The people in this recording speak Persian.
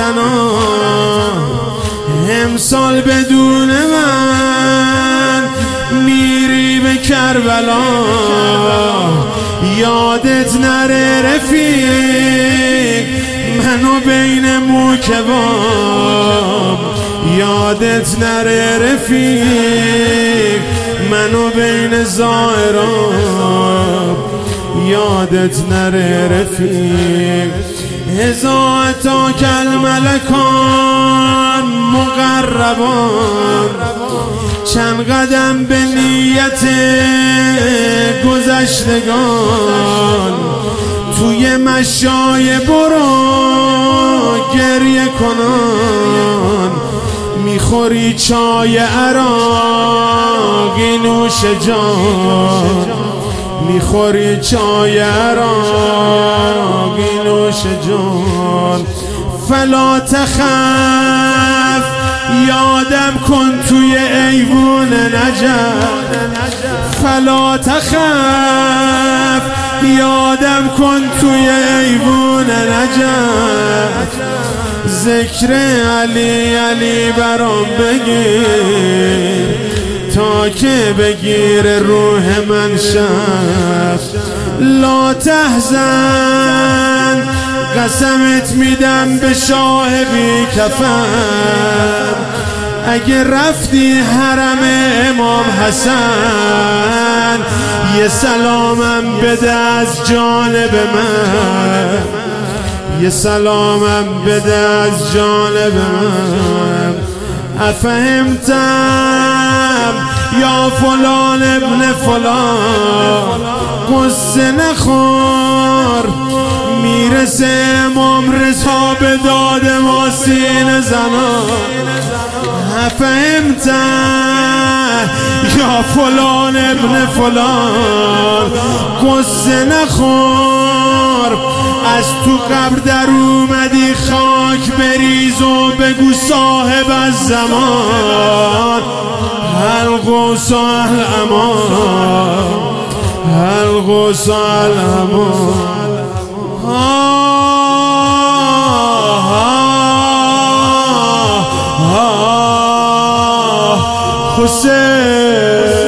تنها امسال بدون من میری به کربلا. یادت نره رفیق منو بین موکبام، یادت نره رفیق منو بین زائرام، یادت نره رفیق. هزار تا کل ملکان مقربان، چند قدم به نیت گذشتگان. توی مشای برو گریه کنان، میخوری چای عراقی نوش جان، میخوری چای عراقی نوش جان. فلا تخف یادم کن توی ایوون نجف، فلا تخف یادم کن توی ایوون نجف. ذکر علی علی برام بگیر تا که بگیر روح من شب. لا تحزن قسمت میدم به شاه بی کفن، اگه رفتی حرم امام حسن یه سلامم بده از جانب من، یه سلامم بده از جانب من. افهمتم یا فلان ابن فلان، قصه نخور میرسه امام رضا به داد ما سینه زنان. افهمتم یا فلان ابن فلان، قصه نخور از تو قبر در اومدی خاک بریز و بگو صاحب از زمان. القدس الامان، القدس الامان. حسین